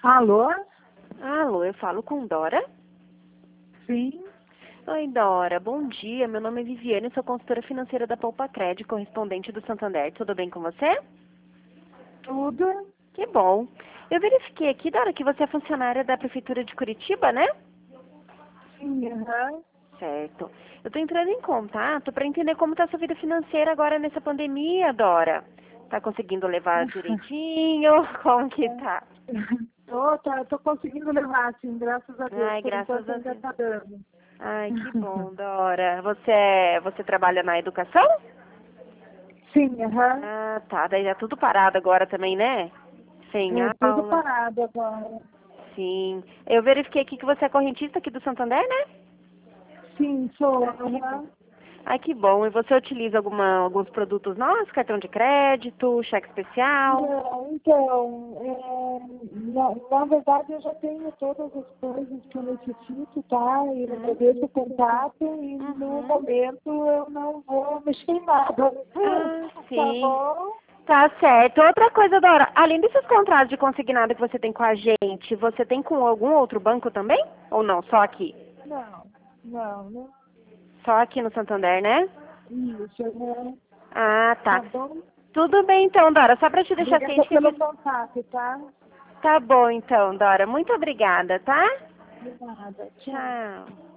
Alô? Alô, eu falo com Dora? Sim, Oi, Dora. Bom dia. Meu nome é Viviane, sou consultora financeira da Poupa Cred, correspondente do Santander. Tudo bem com você? tudo? Que bom. Eu verifiquei aqui, Dora, que você é funcionária da Prefeitura de Curitiba, né? Sim, aham. Certo. Eu estou entrando em contato para entender como está a sua vida financeira agora nessa pandemia, Dora. Tá conseguindo levar direitinho? Como que tá? Tô conseguindo levar, sim, graças a Deus. Ai, Por graças enquanto a ainda Deus. tá dando. Ai, que bom, Dora. Você trabalha na educação? Sim, aham. Ah, tá. Daí já tudo parado agora também, né? Sem É tudo aula. parado agora. Sim. Eu verifiquei aqui que você é correntista aqui do Santander, né? Sim, sou, Ah, que bom. aham. Ai, que bom. E você utiliza alguns produtos nossos? Cartão de crédito, cheque especial? Não, então, na verdade eu já tenho todas as coisas que eu necessito, tá? E eu agradeço o contato e no Uhum. momento eu não vou mexer em nada. Ah, Tá sim. bom? Tá certo. Outra coisa, Dora, além desses contratos de consignado que você tem com a gente, você tem com algum outro banco também? Ou não? Só aqui? Não. Só aqui no Santander, né? Isso, né? Ah, Tá tá. bom? Tudo bem então, Dora. Só para te deixar Obrigada ciente que pelo aqui... contato, tá? Tá bom então, Dora. Muito obrigada, tá? De nada. Tchau. Tchau.